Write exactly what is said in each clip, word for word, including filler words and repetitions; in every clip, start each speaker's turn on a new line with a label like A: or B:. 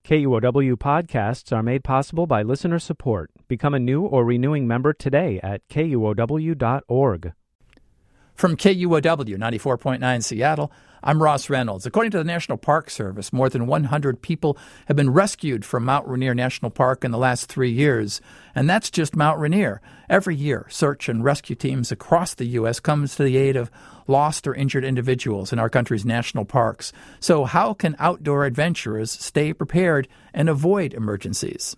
A: K U O W podcasts are made possible by listener support. Become a new or renewing member today at K U O W dot org.
B: From K U O W ninety-four point nine Seattle, I'm Ross Reynolds. According to the National Park Service, more than one hundred people have been rescued from Mount Rainier National Park in the last three years, and that's just Mount Rainier. Every year, search and rescue teams across the U S comes to the aid of lost or injured individuals in our country's national parks. So how can outdoor adventurers stay prepared and avoid emergencies?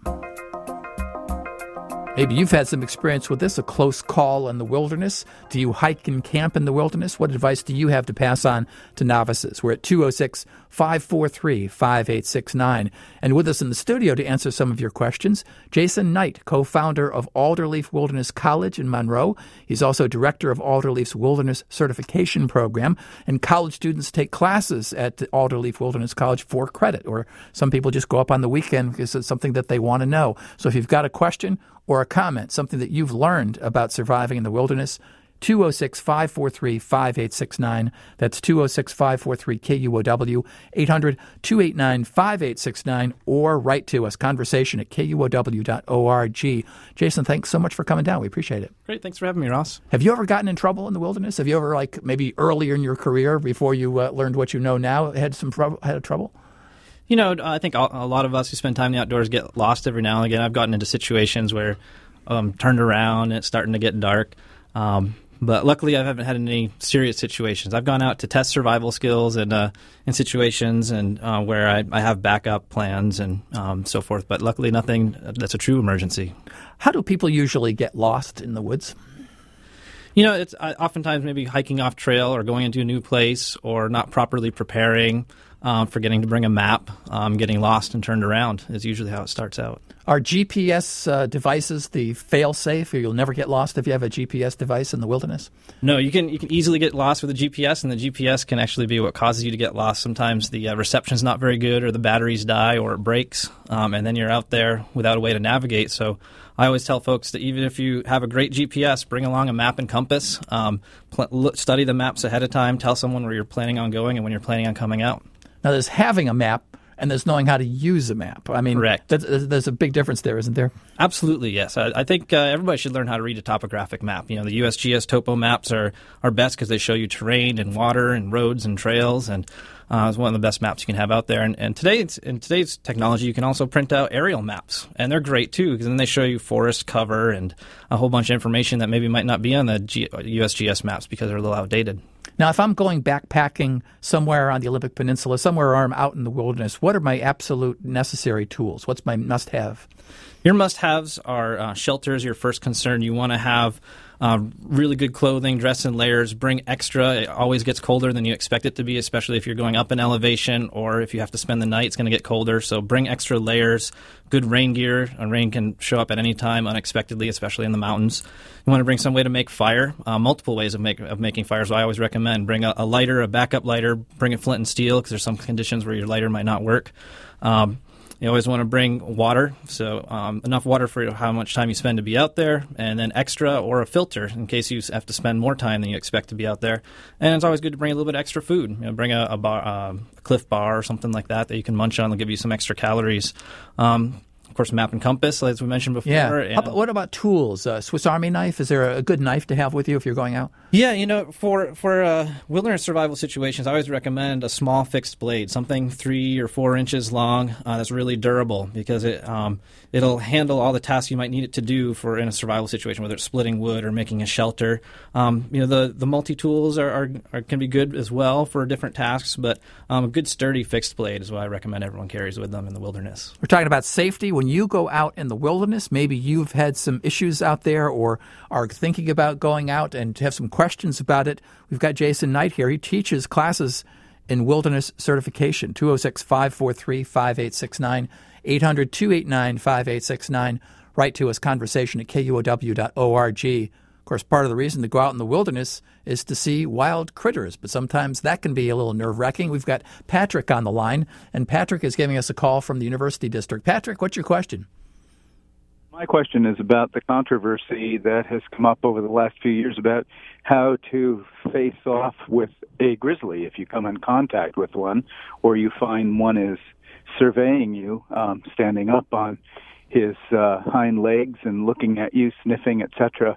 B: Maybe you've had some experience with this, a close call in the wilderness. Do you hike and camp in the wilderness? What advice do you have to pass on to novices? We're at two oh six, five four three, five eight six nine. And with us in the studio to answer some of your questions, Jason Knight, co-founder of Alderleaf Wilderness College in Monroe. He's also director of Alderleaf's Wilderness Certification Program. And college students take classes at the Alderleaf Wilderness College for credit, or some people just go up on the weekend because it's something that they want to know. So if you've got a question or a comment, something that you've learned about surviving in the wilderness, two oh six, five four three, five eight six nine. That's two oh six, five four three, K U O W, eight hundred, two eight nine, five eight six nine, or write to us, conversation at K U O W dot org. Jason, thanks so much for coming down. We appreciate it.
C: Great. Thanks for having me, Ross.
B: Have you ever gotten in trouble in the wilderness? Have you ever, like, maybe earlier in your career, before you uh, learned what you know now, had some pro- had trouble?
C: You know, I think a lot of us who spend time in the outdoors get lost every now and again. I've gotten into situations where um turned around and it's starting to get dark. Um, but luckily, I haven't had any serious situations. I've gone out to test survival skills and uh, in situations and uh, where I, I have backup plans and um, so forth. But luckily, nothing that's a true emergency.
B: How do people usually get lost in the woods?
C: You know, it's uh, oftentimes maybe hiking off trail or going into a new place or not properly preparing, um, forgetting to bring a map, um, getting lost and turned around is usually how it starts out.
B: Are G P S uh, devices the fail-safe, or you'll never get lost if you have a G P S device in the wilderness?
C: No, you can you can easily get lost with a G P S, and the G P S can actually be what causes you to get lost. Sometimes the uh, reception's not very good, or the batteries die, or it breaks, um, and then you're out there without a way to navigate. So I always tell folks that even if you have a great G P S, bring along a map and compass, um, pl- look, study the maps ahead of time, tell someone where you're planning on going and when you're planning on coming out.
B: Now, there's having a map, and there's knowing how to use a map. I mean,
C: Correct.
B: That's, there's a big difference there, isn't there?
C: Absolutely, yes. I, I think uh, everybody should learn how to read a topographic map. You know, the U S G S topo maps are, are best because they show you terrain and water and roads and trails, and uh, it's one of the best maps you can have out there. And, and today, it's, in today's technology, you can also print out aerial maps, and they're great too because then they show you forest cover and a whole bunch of information that maybe might not be on the G- U S G S maps because they're a little outdated.
B: Now, if I'm going backpacking somewhere on the Olympic Peninsula, somewhere where I'm out in the wilderness, what are my absolute necessary tools? What's my must-have?
C: Your must-haves are uh, shelter is your first concern. You want to have uh, really good clothing, dress in layers, bring extra. It always gets colder than you expect it to be, especially if you're going up in elevation or if you have to spend the night, it's going to get colder. So bring extra layers, good rain gear. And rain can show up at any time unexpectedly, especially in the mountains. You want to bring some way to make fire, uh, multiple ways of, make, of making fire. So I always recommend bring a, a lighter, a backup lighter, bring a flint and steel because there's some conditions where your lighter might not work. Um, You always want to bring water, so um, enough water for how much time you spend to be out there, and then extra or a filter in case you have to spend more time than you expect to be out there. And it's always good to bring a little bit extra food. You know, bring a, a, bar, uh, a Cliff Bar or something like that that you can munch on. They'll give you some extra calories. Um, Of course, map and compass, as we mentioned before.
B: Yeah.
C: And
B: How about, what about tools? Uh, Swiss Army knife? Is there a good knife to have with you if you're going out?
C: Yeah, you know, for for uh, wilderness survival situations, I always recommend a small fixed blade, something three or four inches long uh, that's really durable because it um, it'll handle all the tasks you might need it to do for in a survival situation, whether it's splitting wood or making a shelter. Um, you know, the the multi tools are, are, are can be good as well for different tasks, but um, a good sturdy fixed blade is what I recommend everyone carries with them in the wilderness.
B: We're talking about safety. When you go out in the wilderness, maybe you've had some issues out there or are thinking about going out and have some questions about it. We've got Jason Knight here. He teaches classes in wilderness certification. two oh six, five four three, five eight six nine, eight hundred, two eight nine, five eight six nine. Write to us, conversation at K U O W dot org. Of course, part of the reason to go out in the wilderness is to see wild critters, but sometimes that can be a little nerve-wracking. We've got Patrick on the line, and Patrick is giving us a call from the University District. Patrick, what's your question?
D: My question is about the controversy that has come up over the last few years about how to face off with a grizzly if you come in contact with one or you find one is surveying you, um, standing up on his uh, hind legs and looking at you, sniffing, et cetera.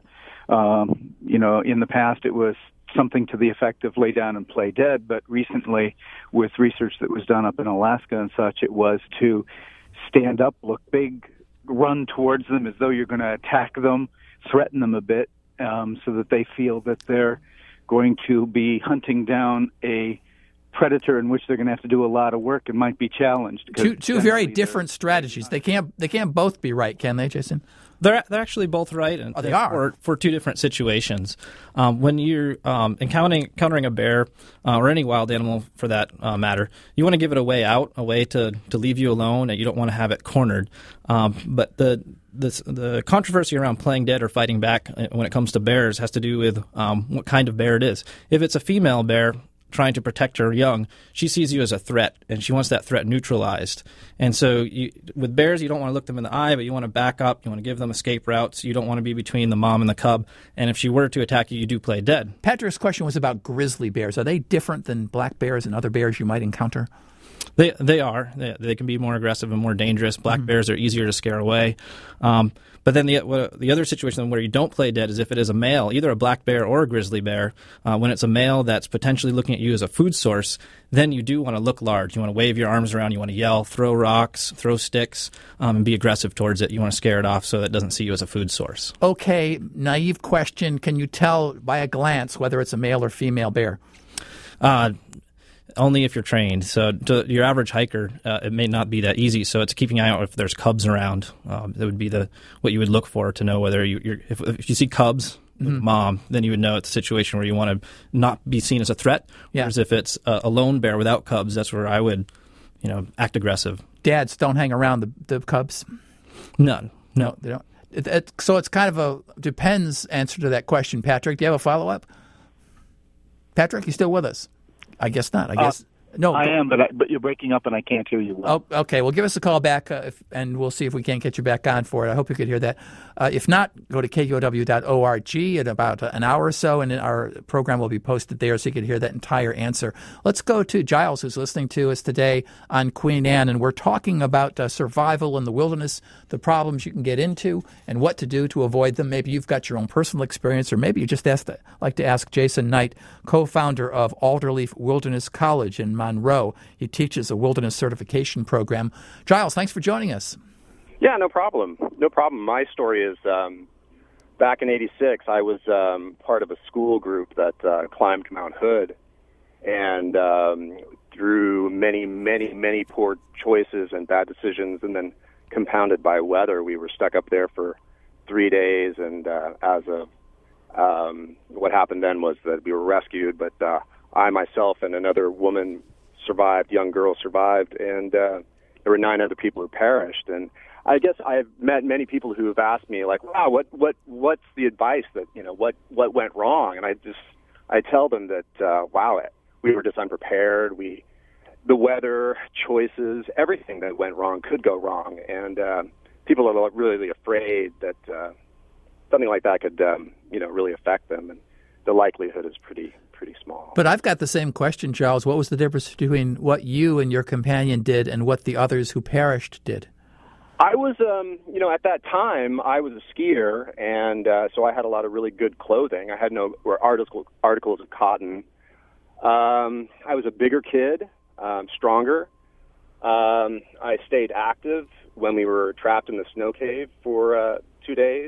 D: Um, you know, in the past it was something to the effect of lay down and play dead, but recently with research that was done up in Alaska and such, it was to stand up, look big, run towards them as though you're going to attack them, threaten them a bit, um, so that they feel that they're going to be hunting down a predator in which they're going to have to do a lot of work and might be challenged.
B: Two two very different strategies. They can't they can't both be right, can they, Jason?
C: They're they're actually both right. And
B: oh, they are
C: for, for two different situations. Um, when you're um, encountering encountering a bear uh, or any wild animal for that uh, matter, you want to give it a way out, a way to, to leave you alone, and you don't want to have it cornered. Um, but the This, the controversy around playing dead or fighting back when it comes to bears has to do with um, what kind of bear it is. If it's a female bear trying to protect her young, she sees you as a threat, and she wants that threat neutralized. And so you, with bears, you don't want to look them in the eye, but you want to back up. You want to give them escape routes. You don't want to be between the mom and the cub. And if she were to attack you, you do play dead.
B: Patrick's question was about grizzly bears. Are they different than black bears and other bears you might encounter?
C: They they are. They, they can be more aggressive and more dangerous. Black mm-hmm. bears are easier to scare away. Um, but then the what, the other situation where you don't play dead is if it is a male, either a black bear or a grizzly bear. Uh, when it's a male that's potentially looking at you as a food source, then you do want to look large. You want to wave your arms around. You want to yell, throw rocks, throw sticks, um, and be aggressive towards it. You want to scare it off so that it doesn't see you as a food source.
B: Okay, naive question. Can you tell by a glance whether it's a male or female bear?
C: Uh Only if you're trained. So to your average hiker, uh, it may not be that easy. So it's keeping an eye out if there's cubs around. Um, that would be the what you would look for to know whether you, you're if, if you see cubs with mm-hmm. mom, then you would know it's a situation where you want to not be seen as a threat.
B: Yeah.
C: Whereas if it's a, a lone bear without cubs, that's where I would, you know, act aggressive.
B: Dads don't hang around the, the cubs?
C: None. No.
B: no they don't. It, it, so it's kind of a depends answer to that question, Patrick. Do you have a follow-up? Patrick, you still with us? I guess not. I guess
E: uh,
B: no.
E: I am, but I, but you're breaking up, and I can't hear you well.
B: Oh, okay. Well, give us a call back, uh, if, and we'll see if we can't get you back on for it. I hope you could hear that. Uh, if not, go to K U O W dot org in about an hour or so, and our program will be posted there, so you can hear that entire answer. Let's go to Giles, who's listening to us today on Queen Anne, and we're talking about uh, survival in the wilderness, the problems you can get into, and what to do to avoid them. Maybe you've got your own personal experience, or maybe you just asked, like to ask Jason Knight, co-founder of Alderleaf Wilderness College in Monroe. He teaches a wilderness certification program. Giles, thanks for joining us.
F: Yeah, no problem. No problem. My story is um, back in eighty-six, I was um, part of a school group that uh, climbed Mount Hood. And um, through many, many, many poor choices and bad decisions, and then compounded by weather, we were stuck up there for three days. And uh, as a um, what happened then was that we were rescued, but uh, I myself and another woman survived, young girl survived, and uh, there were nine other people who perished. And I guess I've met many people who have asked me, like, wow, what, what, what's the advice that, you know, what, what went wrong? And I just, I tell them that, uh, wow, we were just unprepared. We, the weather, choices, everything that went wrong could go wrong. And uh, people are really afraid that uh, something like that could, um, you know, really affect them. And the likelihood is pretty pretty small.
B: But I've got the same question, Charles. What was the difference between what you and your companion did and what the others who perished did?
F: I was, um, you know, at that time, I was a skier, and uh, so I had a lot of really good clothing. I had no or article, articles of cotton. Um, I was a bigger kid, um, stronger. Um, I stayed active when we were trapped in the snow cave for uh, two days.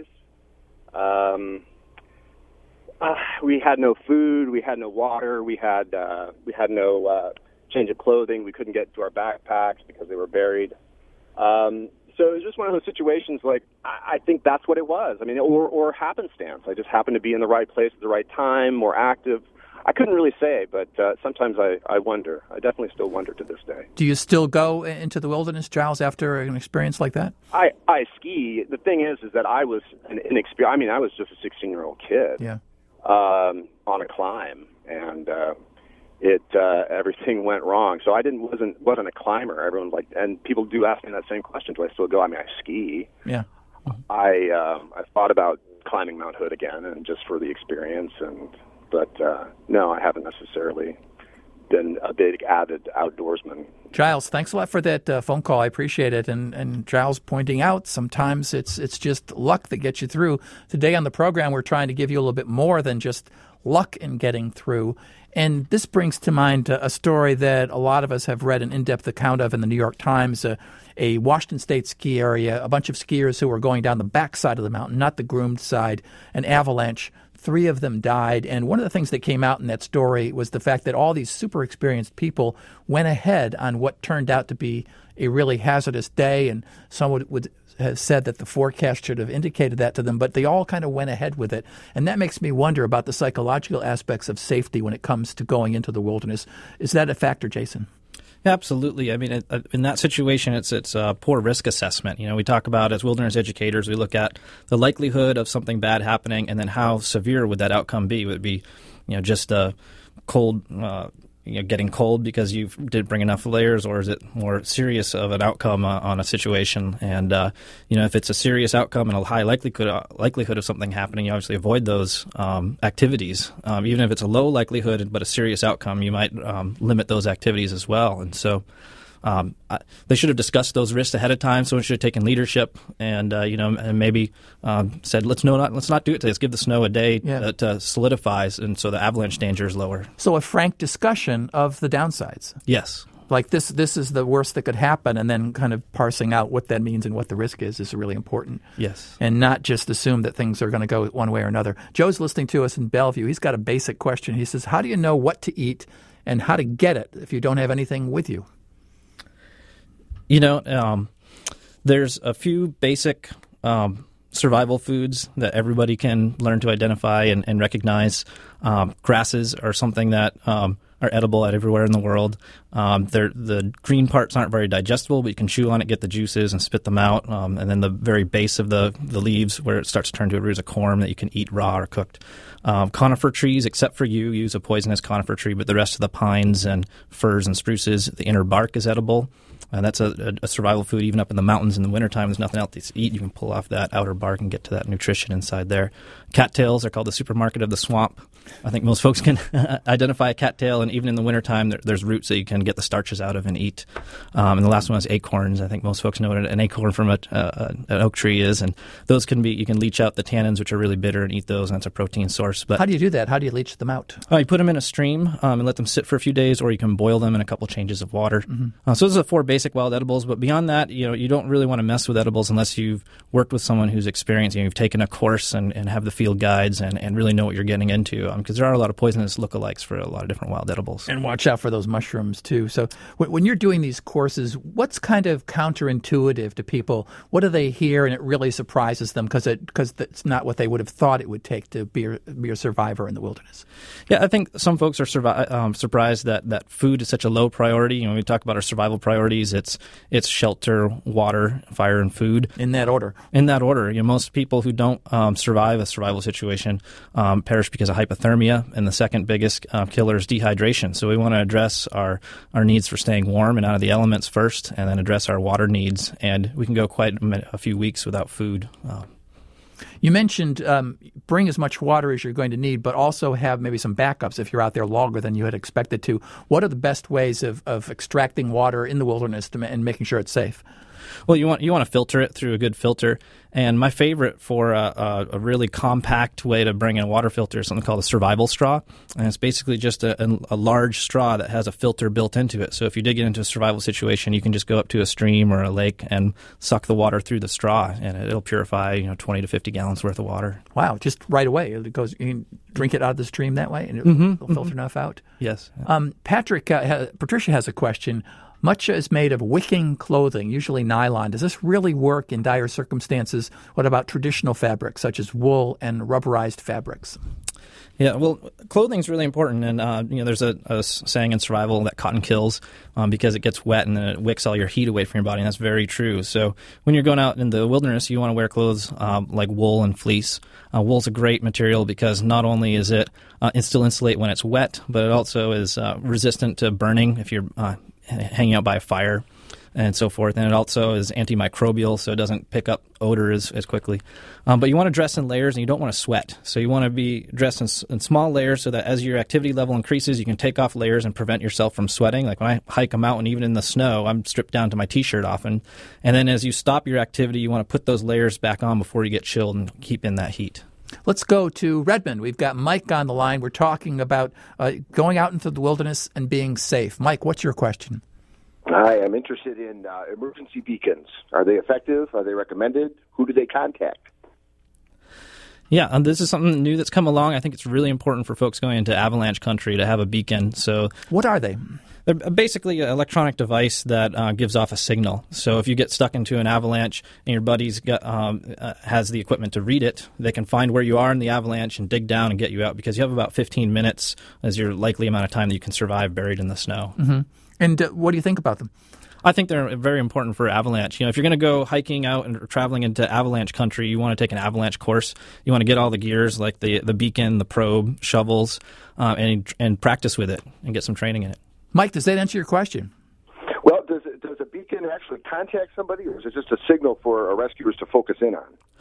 F: Um, uh, we had no food. We had no water. We had uh, we had no uh, change of clothing. We couldn't get to our backpacks because they were buried. Um, so it was just one of those situations. Like I, I think that's what it was. I mean, or or happenstance. I just happened to be in the right place at the right time, more active. I couldn't really say, but uh, sometimes I, I wonder. I definitely still wonder to this day.
B: Do you still go into the wilderness, Giles, after an experience like that?
F: I, I ski. The thing is, is that I was an inexperienced. I mean, I was just a sixteen-year-old kid.
B: Yeah.
F: Um, on a climb, and uh, it uh, everything went wrong. So I didn't wasn't wasn't a climber. Everyone's like, and people do ask me that same question: do I still go? I mean, I ski.
B: Yeah.
F: I uh, I thought about climbing Mount Hood again, and just for the experience and. But, uh, no, I haven't necessarily been a big avid outdoorsman.
B: Giles, thanks a lot for that uh, phone call. I appreciate it. And and Giles pointing out sometimes it's it's just luck that gets you through. Today on the program, we're trying to give you a little bit more than just luck in getting through. And this brings to mind a story that a lot of us have read an in-depth account of in the New York Times, uh, a Washington State ski area, a bunch of skiers who were going down the backside of the mountain, not the groomed side, an avalanche. Three of them died. And one of the things that came out in that story was the fact that all these super experienced people went ahead on what turned out to be a really hazardous day. And some would, would have said that the forecast should have indicated that to them, but they all kind of went ahead with it. And that makes me wonder about the psychological aspects of safety when it comes to going into the wilderness. Is that a factor, Jason?
C: Absolutely. I mean, it, uh, in that situation, it's it's uh, poor risk assessment. You know, we talk about as wilderness educators, we look at the likelihood of something bad happening, and then how severe would that outcome be? Would it be, you know, just a cold, uh, you know, getting cold because you didn't bring enough layers, or is it more serious of an outcome uh, on a situation? And uh, you know, if it's a serious outcome and a high likelihood uh, likelihood of something happening, you obviously avoid those um, activities. Um, even if it's a low likelihood but a serious outcome, you might um, limit those activities as well. And so. Um, I, they should have discussed those risks ahead of time. Someone should have taken leadership and uh, you know, and maybe um, said, "Let's no, not let's not do it today. Let's give the snow a day yeah. to, to solidifies, and so the avalanche danger is lower."
B: So a frank discussion of the downsides.
C: Yes,
B: like this. This is the worst that could happen, and then kind of parsing out what that means and what the risk is is really important.
C: Yes,
B: and not just assume that things are going to go one way or another. Joe's listening to us in Bellevue. He's got a basic question. He says, "How do you know what to eat and how to get it if you don't have anything with you?"
C: You know, um, there's a few basic um, survival foods that everybody can learn to identify and, and recognize. Um, grasses are something that um, are edible everywhere in the world. Um, the green parts aren't very digestible, but you can chew on it, get the juices, and spit them out. Um, and then the very base of the, the leaves, where it starts to turn to a root, is a corm that you can eat raw or cooked. Um, conifer trees, except for you, use a poisonous conifer tree, but the rest of the pines and firs and spruces, the inner bark is edible. And that's a, a survival food even up in the mountains in the wintertime. There's nothing else to eat. You can pull off that outer bark and get to that nutrition inside there. Cattails are called the supermarket of the swamp. I think most folks can identify a cattail, and even in the wintertime, there, there's roots that you can get the starches out of and eat. Um, and the last one is acorns. I think most folks know what an acorn from a, uh, an oak tree is, and those can be, you can leach out the tannins, which are really bitter, and eat those, and that's a protein source. But
B: how do you do that? How do you leach them out?
C: Uh, you put them in a stream um, and let them sit for a few days, or you can boil them in a couple changes of water. Mm-hmm. Uh, so those are the four basic wild edibles, but beyond that, you know, you don't really want to mess with edibles unless you've worked with someone who's experienced, you know, you've taken a course and, and have the field guides and, and really know what you're getting into, because um, there are a lot of poisonous lookalikes for a lot of different wild edibles.
B: And watch out for those mushrooms, too. So w- when you're doing these courses, what's kind of counterintuitive to people? What do they hear and it really surprises them because it, because it's not what they would have thought it would take to be a, be a survivor in the wilderness?
C: Yeah, I think some folks are survi- um, surprised that, that food is such a low priority. You know, when we talk about our survival priorities, it's it's shelter, water, fire, and food.
B: In that order.
C: In that order. You know, most people who don't um, survive a survival situation um, perish because of hypothermia, and the second biggest uh, killer is dehydration. So we want to address our, our needs for staying warm and out of the elements first, and then address our water needs. And we can go quite a few weeks without food. Uh,
B: You mentioned um, bring as much water as you're going to need, but also have maybe some backups if you're out there longer than you had expected to. What are the best ways of, of extracting water in the wilderness to, and making sure it's safe?
C: Well, you want you want to filter it through a good filter. And my favorite for a, a, a really compact way to bring in a water filter is something called a survival straw. And it's basically just a, a, a large straw that has a filter built into it. So if you did get into a survival situation, you can just go up to a stream or a lake and suck the water through the straw, and it'll purify, you know, twenty to fifty gallons worth of water.
B: Wow, just right away. It goes, you can drink it out of the stream that way, and it'll,
C: mm-hmm,
B: it'll filter
C: mm-hmm.
B: enough out?
C: Yes.
B: Um, Patrick, uh, ha, Patricia has a question. Much is made of wicking clothing, usually nylon. Does this really work in dire circumstances? What about traditional fabrics such as wool and rubberized fabrics?
C: Yeah, well, clothing is really important, and uh, you know, there's a, a saying in survival that cotton kills um, because it gets wet and then it wicks all your heat away from your body, and that's very true. So when you're going out in the wilderness, you want to wear clothes um, like wool and fleece. Uh, wool's a great material because not only is it uh, it still insulate when it's wet, but it also is uh, resistant to burning if you're uh, hanging out by a fire. and so forth. And it also is antimicrobial, so it doesn't pick up odor as, as quickly. Um, but you want to dress in layers, and you don't want to sweat. So you want to be dressed in, in small layers so that as your activity level increases, you can take off layers and prevent yourself from sweating. Like when I hike a mountain, even in the snow, I'm stripped down to my T-shirt often. And then as you stop your activity, you want to put those layers back on before you get chilled and keep in that heat.
B: Let's go to Redmond. We've got Mike on the line. We're talking about uh, going out into the wilderness and being safe. Mike, what's your question?
G: I am interested in uh, emergency beacons. Are they effective? Are they recommended? Who do they contact?
C: Yeah, and this is something new that's come along. I think it's really important for folks going into avalanche country to have a beacon. So,
B: what are they?
C: They're basically an electronic device that uh, gives off a signal. So if you get stuck into an avalanche and your buddy's got, um, uh, has the equipment to read it, they can find where you are in the avalanche and dig down and get you out, because you have about fifteen minutes as your likely amount of time that you can survive buried in the snow.
B: Mm-hmm. And uh, what do you think about them?
C: I think they're very important for avalanche. You know, if you're going to go hiking out and traveling into avalanche country, you want to take an avalanche course. You want to get all the gears like the the beacon, the probe, shovels, uh, and and practice with it and get some training in it.
B: Mike, does that answer your question?
G: Well, does it, does a beacon actually contact somebody, or is it just a signal for rescuers to focus in on?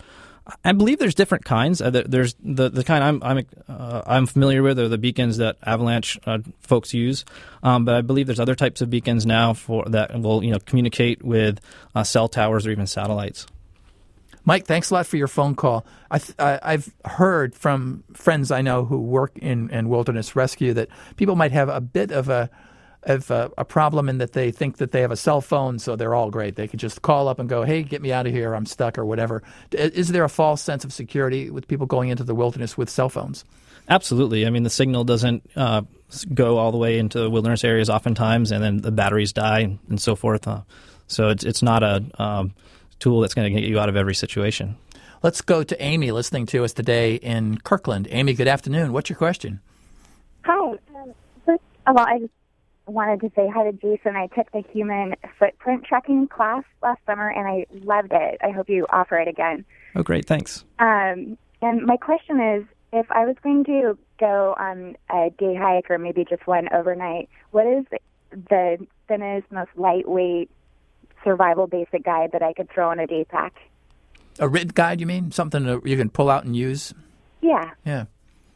C: I believe there's different kinds. Uh, there's the the kind I'm I'm uh, I'm familiar with are the beacons that avalanche uh, folks use, um, but I believe there's other types of beacons now for that will you know communicate with uh, cell towers or even satellites.
B: Mike, thanks a lot for your phone call. I th- I, I've heard from friends I know who work in, in wilderness rescue that people might have a bit of a of a, a problem in that they think that they have a cell phone, so they're all great. They could just call up and go, hey, get me out of here, I'm stuck, or whatever. Is there a false sense of security with people going into the wilderness with cell phones?
C: Absolutely. I mean, the signal doesn't uh, go all the way into the wilderness areas oftentimes, and then the batteries die and, and so forth. Uh, so it's it's not a um, tool that's going to get you out of every situation.
B: Let's go to Amy listening to us today in Kirkland. Amy, good afternoon. What's your question?
H: Hi. Um, first of all, I just wanted to say hi to Jason. I took the human footprint tracking class last summer, and I loved it. I hope you offer it again.
C: Oh, great. Thanks.
H: Um, and my question is, if I was going to go on a day hike or maybe just one overnight, what is the thinnest, most lightweight survival basic guide that I could throw in a day pack?
B: A written guide, you mean? Something that you can pull out and use?
H: Yeah.
B: Yeah.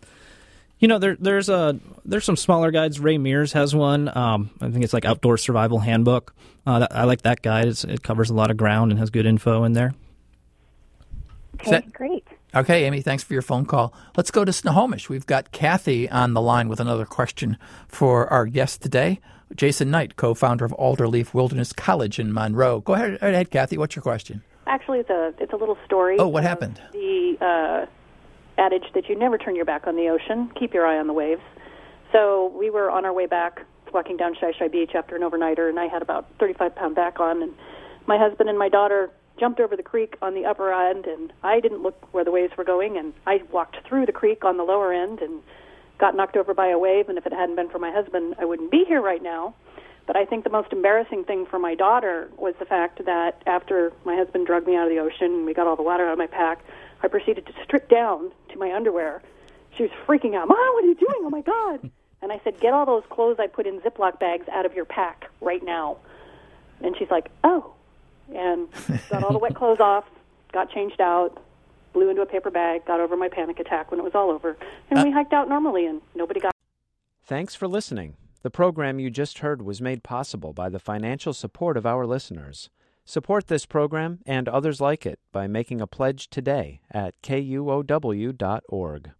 C: You know, there, there's a there's some smaller guides. Ray Mears has one. Um, I think it's like Outdoor Survival Handbook. Uh, that, I like that guide. It's, it covers a lot of ground and has good info in there.
H: Okay,
B: that,
H: great.
B: Okay, Amy, thanks for your phone call. Let's go to Snohomish. We've got Kathy on the line with another question for our guest today, Jason Knight, co-founder of Alderleaf Wilderness College in Monroe. Go ahead, ahead Kathy. What's your question?
I: Actually, it's a it's a little story.
B: Oh, what happened?
I: The uh, adage that you never turn your back on the ocean, keep your eye on the waves. So we were on our way back, walking down Shai Shai Beach after an overnighter, and I had about thirty-five pound back on, and my husband and my daughter jumped over the creek on the upper end, and I didn't look where the waves were going, and I walked through the creek on the lower end and got knocked over by a wave, and if it hadn't been for my husband, I wouldn't be here right now. But I think the most embarrassing thing for my daughter was the fact that after my husband dragged me out of the ocean and we got all the water out of my pack, I proceeded to strip down to my underwear. She was freaking out. Mom, what are you doing? Oh, my God. And I said, get all those clothes I put in Ziploc bags out of your pack right now. And she's like, oh. And got all the wet clothes off, got changed out, blew into a paper bag, got over my panic attack when it was all over. And uh, we hiked out normally, and nobody got...
A: Thanks for listening. The program you just heard was made possible by the financial support of our listeners. Support this program and others like it by making a pledge today at K U O W dot org.